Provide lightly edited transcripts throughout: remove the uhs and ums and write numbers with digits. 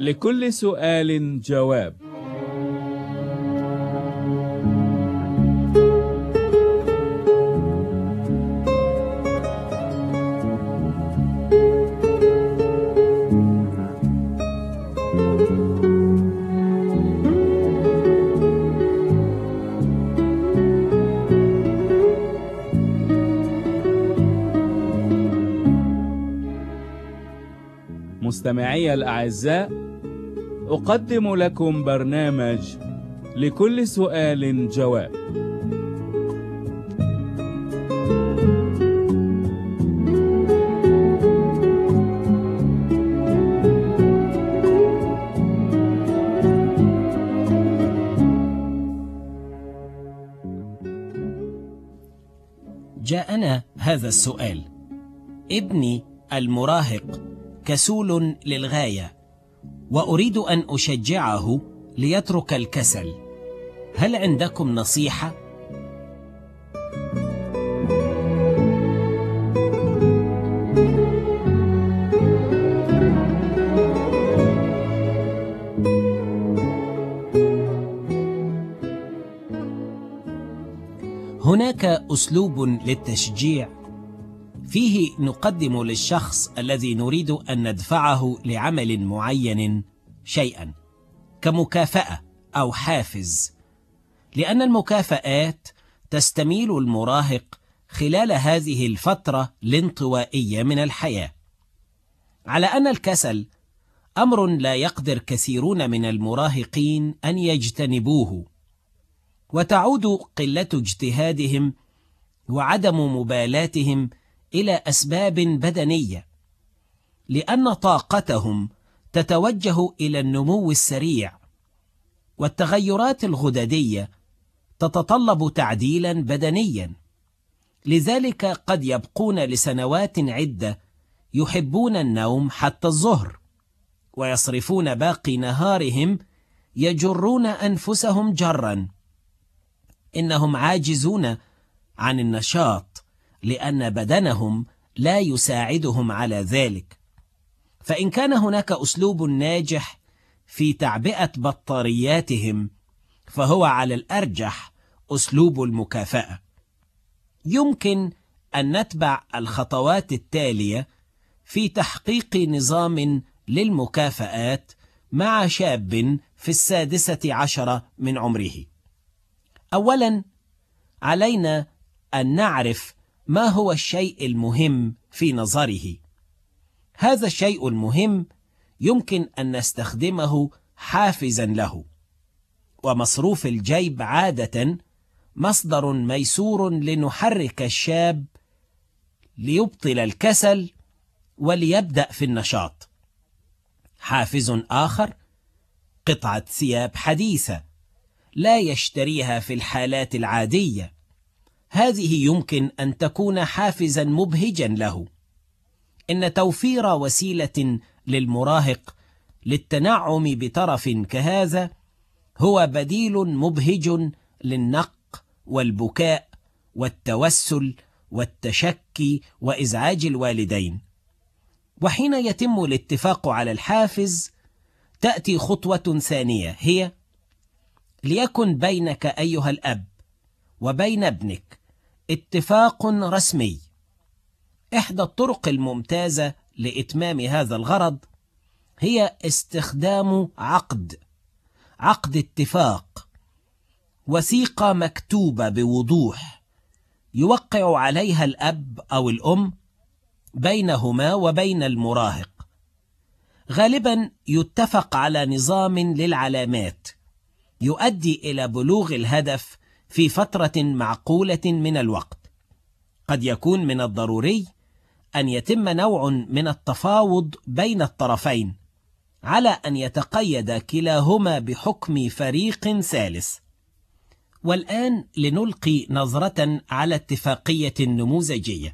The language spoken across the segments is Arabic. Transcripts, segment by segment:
لكل سؤال جواب. مستمعي الأعزاء، أقدم لكم برنامج لكل سؤال جواب. جاءنا هذا السؤال: ابني المراهق كسول للغاية وأريد أن أشجعه ليترك الكسل، هل عندكم نصيحة؟ هناك أسلوب للتشجيع فيه نقدم للشخص الذي نريد أن ندفعه لعمل معين شيئا كمكافأة أو حافز، لأن المكافآت تستميل المراهق خلال هذه الفترة الانطوائية من الحياة، على أن الكسل أمر لا يقدر كثيرون من المراهقين أن يجتنبوه، وتعود قلة اجتهادهم وعدم مبالاتهم إلى أسباب بدنية، لأن طاقتهم تتوجه إلى النمو السريع، والتغيرات الغددية تتطلب تعديلا بدنيا، لذلك قد يبقون لسنوات عدة يحبون النوم حتى الظهر، ويصرفون باقي نهارهم يجرون أنفسهم جرا. إنهم عاجزون عن النشاط لأن بدنهم لا يساعدهم على ذلك. فإن كان هناك أسلوب ناجح في تعبئة بطارياتهم، فهو على الأرجح أسلوب المكافأة. يمكن أن نتبع الخطوات التالية في تحقيق نظام للمكافآت مع شاب في 16 من عمره. أولا، علينا أن نعرف ما هو الشيء المهم في نظره. هذا الشيء المهم يمكن أن نستخدمه حافزا له، ومصروف الجيب عادة مصدر ميسور لنحرك الشاب ليبطل الكسل وليبدأ في النشاط. حافز آخر: قطعة ثياب حديثة لا يشتريها في الحالات العادية، هذه يمكن أن تكون حافزا مبهجا له. إن توفير وسيلة للمراهق للتنعم بطرف كهذا هو بديل مبهج للنق والبكاء والتوسل والتشكي وإزعاج الوالدين. وحين يتم الاتفاق على الحافز، تأتي خطوة ثانية، هي: ليكن بينك أيها الأب وبين ابنك اتفاق رسمي. إحدى الطرق الممتازة لإتمام هذا الغرض هي استخدام عقد اتفاق، وثيقة مكتوبة بوضوح يوقع عليها الأب أو الأم بينهما وبين المراهق. غالبا يتفق على نظام للعلامات يؤدي إلى بلوغ الهدف في فترة معقولة من الوقت. قد يكون من الضروري أن يتم نوع من التفاوض بين الطرفين على أن يتقيد كلاهما بحكم فريق ثالث. والآن لنلقي نظرة على اتفاقية نموذجية.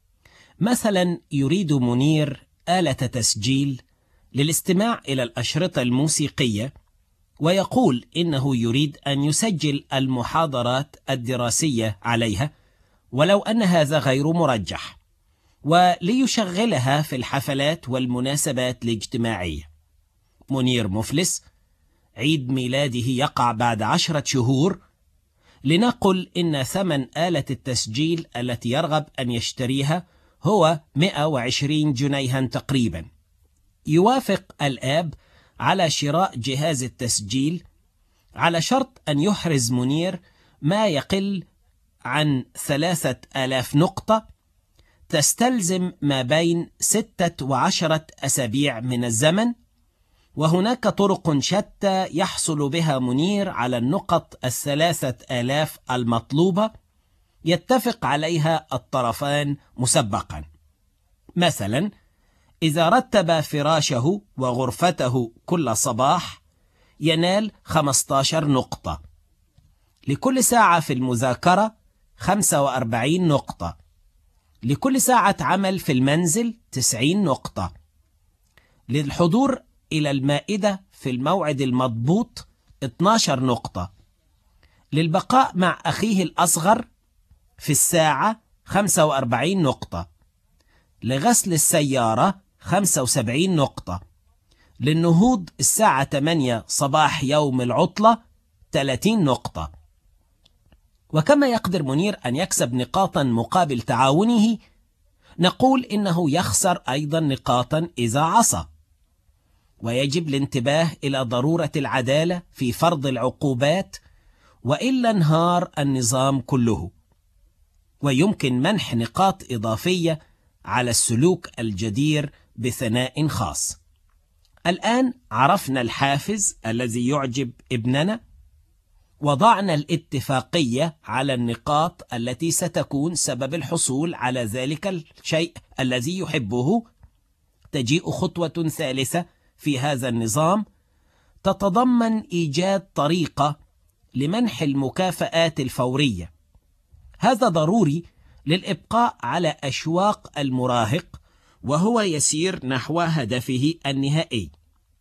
مثلا يريد منير آلة تسجيل للاستماع إلى الأشرطة الموسيقية، ويقول إنه يريد أن يسجل المحاضرات الدراسية عليها ولو أن هذا غير مرجح، وليشغلها في الحفلات والمناسبات الاجتماعية. منير مفلس، عيد ميلاده يقع بعد 10 شهور، لنقل إن ثمن آلة التسجيل التي يرغب أن يشتريها هو 120 جنيها تقريبا. يوافق الآب على شراء جهاز التسجيل على شرط أن يحرز منير ما يقل عن 3000 نقطة تستلزم ما بين 6 و10 أسابيع من الزمن، وهناك طرق شتى يحصل بها منير على النقط 3000 المطلوبة يتفق عليها الطرفان مسبقا. مثلا إذا رتب فراشه وغرفته كل صباح ينال 15 نقطة، لكل ساعة في المذاكرة 45 نقطة، لكل ساعة عمل في المنزل 90 نقطة، للحضور إلى المائدة في الموعد المضبوط 12 نقطة، للبقاء مع أخيه الأصغر في الساعة 45 نقطة، لغسل السيارة 75 نقطة، للنهوض الساعة 8 صباح يوم العطلة 30 نقطة. وكما يقدر منير أن يكسب نقاطا مقابل تعاونه، نقول إنه يخسر أيضا نقاطا إذا عصى. ويجب الانتباه إلى ضرورة العدالة في فرض العقوبات، وإلا انهار النظام كله. ويمكن منح نقاط إضافية على السلوك الجدير بثناء خاص. الآن عرفنا الحافز الذي يعجب ابننا، وضعنا الاتفاقية على النقاط التي ستكون سبب الحصول على ذلك الشيء الذي يحبه. تجيء خطوة ثالثة في هذا النظام تتضمن إيجاد طريقة لمنح المكافآت الفورية. هذا ضروري للإبقاء على أشواق المراهق وهو يسير نحو هدفه النهائي.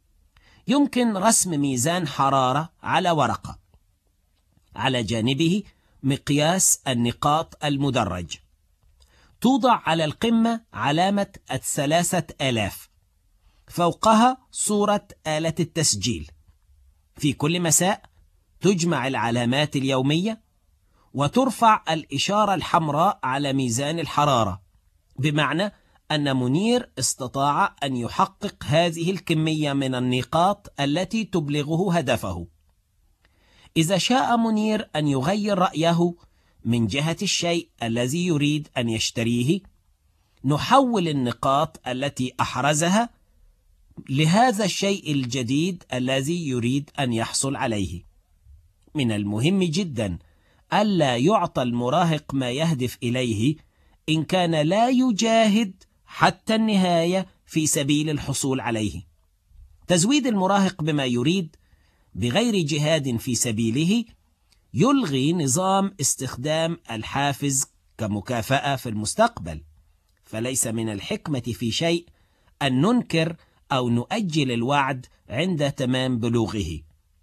يمكن رسم ميزان حرارة على ورقة، على جانبه مقياس النقاط المدرج، توضع على القمة علامة 3000، فوقها صورة آلة التسجيل. في كل مساء تجمع العلامات اليومية وترفع الإشارة الحمراء على ميزان الحرارة، بمعنى أن منير استطاع أن يحقق هذه الكمية من النقاط التي تبلغه هدفه. إذا شاء منير أن يغير رأيه من جهة الشيء الذي يريد أن يشتريه، نحول النقاط التي أحرزها لهذا الشيء الجديد الذي يريد أن يحصل عليه. من المهم جدا ألا يعطى المراهق ما يهدف إليه إن كان لا يجاهد حتى النهاية في سبيل الحصول عليه. تزويد المراهق بما يريد بغير جهاد في سبيله يلغي نظام استخدام الحافز كمكافأة في المستقبل. فليس من الحكمة في شيء أن ننكر أو نؤجل الوعد عند تمام بلوغه.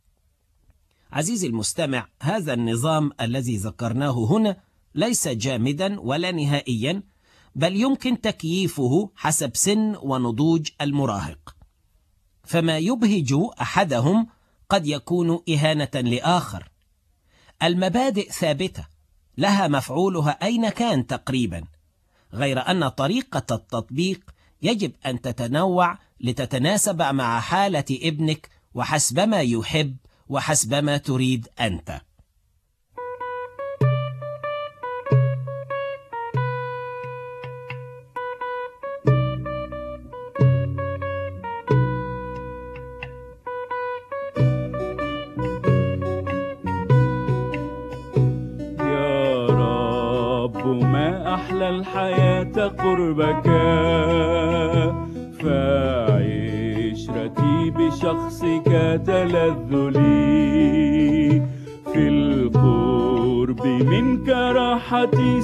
عزيزي المستمع، هذا النظام الذي ذكرناه هنا ليس جامدا ولا نهائيا، بل يمكن تكييفه حسب سن ونضوج المراهق. فما يبهج أحدهم قد يكون إهانة لآخر. المبادئ ثابتة لها مفعولها أين كان تقريبا، غير أن طريقة التطبيق يجب أن تتنوع لتتناسب مع حالة ابنك وحسبما يحب وحسبما تريد أنت. يا رب ما أحلى الحياة قربك، فعشرتي بشخصك تلذ لي، في القرب منك راحتي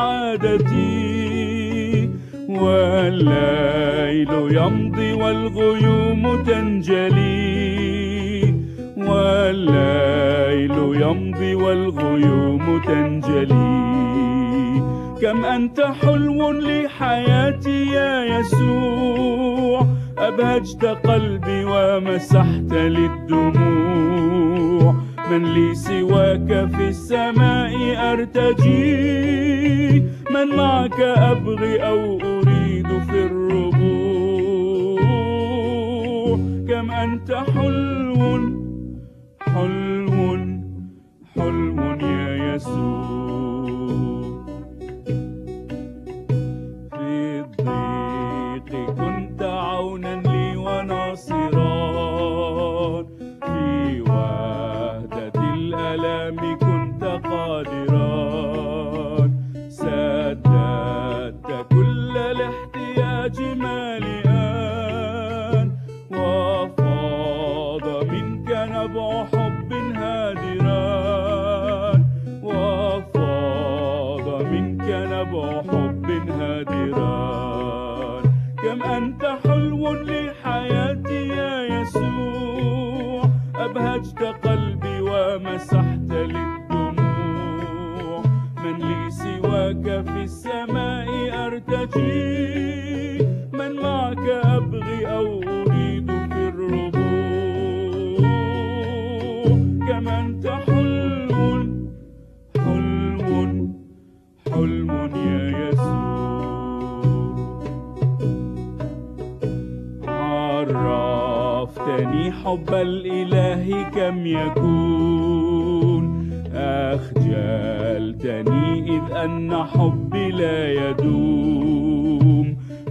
سعادتي، والليل يمضي والغيوم تنجلي، والليل يمضي والغيوم تنجلي. كم أنت حلو لحياتي يا يسوع، أبهجت قلبي ومسحت للدموع. من لي سواك في السماء أرتجي، من معك أبغي أو أريد في الربوع. كم أنت حلو حلو حلو يا يسوع. في الضيق كنت عونا لي وناصرا، في وحدة الألام كنت قادرا. سددت كل الاحتياج مالئا، وفاض منك نبع حب هادرا، وفاض منك نبع حب هادرا. كم أنت حلو لحياتي يا يسوع، أبهجت قلبي ومسحت للدموع. من لي سواك في السماء أرتجي، من معك أبغي أو أريد في الربوع. كم أنت حلو حلو حلو يا يسوع. عرفتني حب الإله كم يكون، أخجلتني إذ أن حبي لا يدوم.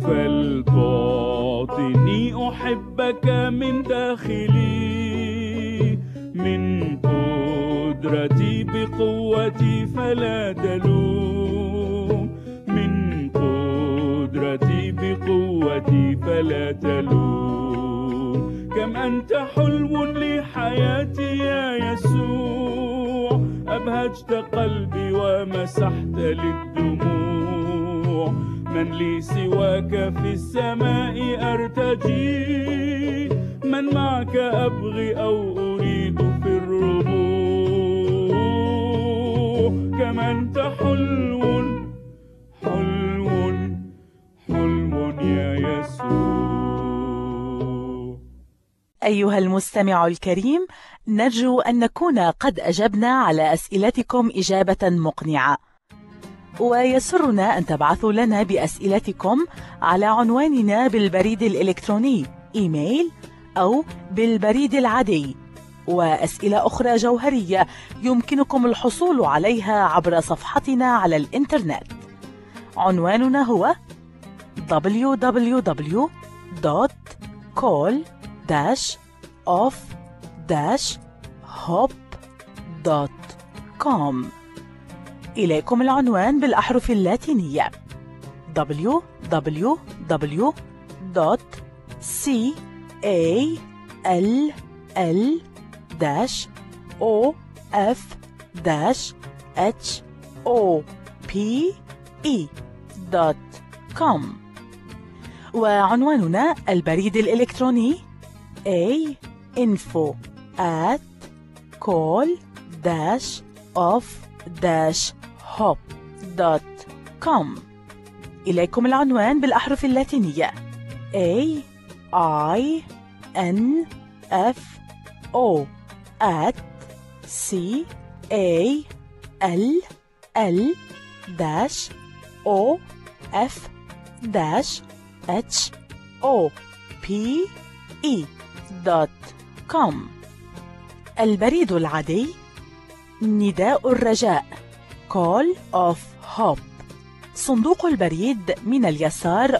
فلتعطني أحبك من داخلي، من قدرتي بقوتي فلا تلوم. من قدرتي بقوتي فلا تلوم. كم أنت حلو لحياتي يا يسوع، أبهجت قلبي ومسحت للدموع. من لي سواك في السماء أرتجي، من معك أبغي أو أريد في الربوع. كم أنت حلو حلو حلو يا يسوع. أيها المستمع الكريم، نرجو أن نكون قد أجبنا على أسئلتكم إجابة مقنعة، ويسرنا أن تبعثوا لنا بأسئلتكم على عنواننا بالبريد الإلكتروني إيميل أو بالبريد العادي. وأسئلة أخرى جوهرية يمكنكم الحصول عليها عبر صفحتنا على الإنترنت. عنواننا هو www.call-off-hop.com. إليكم العنوان بالأحرف اللاتينية www.call-off-hop.com. وعنواننا البريد الإلكتروني info@call-off-hop.com. إليكم العنوان بالأحرف اللاتينية info@call-off-hop.com. البريد العادي نداء الرجاء Call of Hope، صندوق البريد من اليسار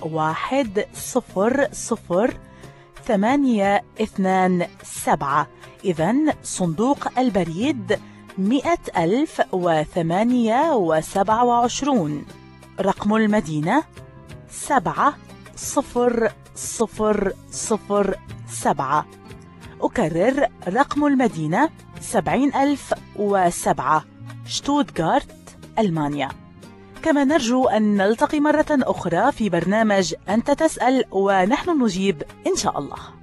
1000827. إذن صندوق البريد 100,028. رقم المدينة 70007. أكرر رقم المدينة 70,007، شتوتغارت، ألمانيا. كما نرجو أن نلتقي مرة أخرى في برنامج أنت تسأل ونحن نجيب إن شاء الله.